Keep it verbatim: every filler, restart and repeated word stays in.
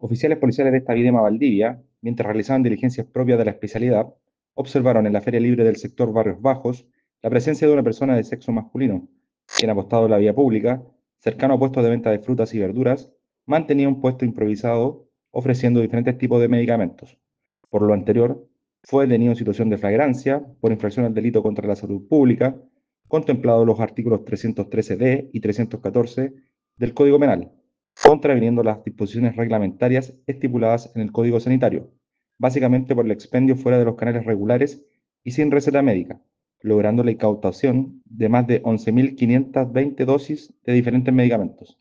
Oficiales policiales de esta Videma Valdivia, mientras realizaban diligencias propias de la especialidad, observaron en la Feria Libre del sector Barrios Bajos la presencia de una persona de sexo masculino, quien apostado en la vía pública, cercano a puestos de venta de frutas y verduras, mantenía un puesto improvisado ofreciendo diferentes tipos de medicamentos. Por lo anterior, fue detenido en situación de flagrancia por infracción al delito contra la salud pública, contemplado los artículos trescientos trece D y trescientos catorce del Código Penal, contraviniendo las disposiciones reglamentarias estipuladas en el Código Sanitario, básicamente por el expendio fuera de los canales regulares y sin receta médica, logrando la incautación de más de once mil quinientas veinte dosis de diferentes medicamentos.